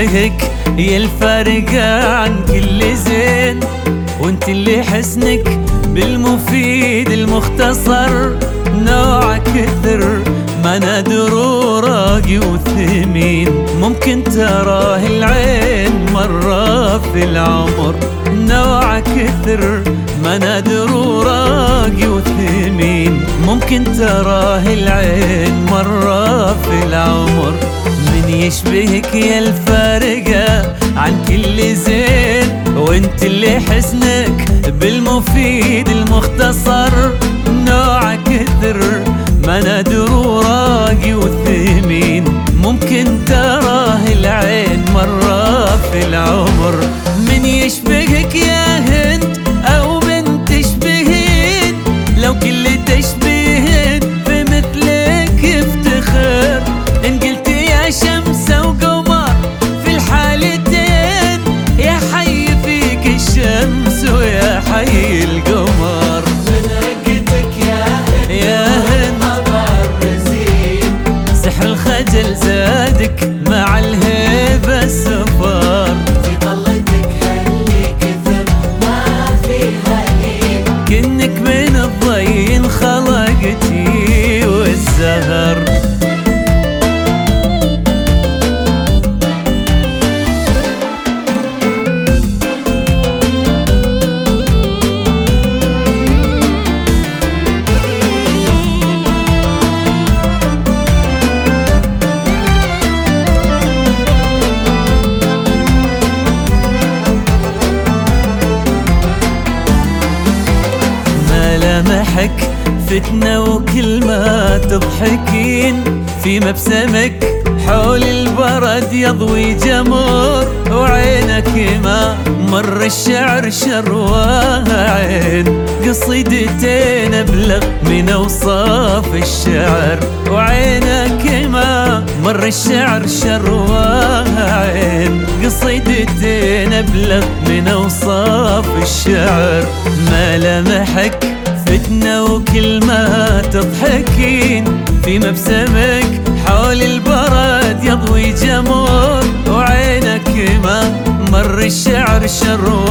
يشبهك يا الفارقة عن كل زين، وانت اللي حسنك بالمفيد المختصر. نوع كثر ما نادر وراقي وثمين، ممكن تراه العين مرة في العمر. نوع كثر ما نادر وراقي وثمين، ممكن تراه العين مرة في العمر. من يشبهك يا الفارقة عن كل زين، وانت اللي حسنك بالمفيد المختصر. نوع كثر ما نادر وراقي وثمين، ممكن تراه العين مرة في العمر. من يشبهك يا هند أو بنت تشبهين، لو كل تشبهين في مثلك يفتخر. إن قلت يا شمس وقمر في الحالتين، يا حي فيك الشمس ويا حي القمر. سحر الخجل زادك مع الهيبة السفار، في طلتك هاللي كثر ما فيها لين، كنك من الضي خلقتي والزهر. ملامحك فتنة وكل ما تضحكين، في مبسمك حول البرد يضوي جمر. وعينك ما مر الشعر شرواها عين، قصيدتين أبلغ من أوصاف الشعر. وعينك ما مر الشعر شرواها عين، قصيدتين أبلغ من أوصاف الشعر. ملامحك فتنة وكل ما تضحكين، في مبسمك حول البرد يضوي جمر. وعينك ما مر الشعر شر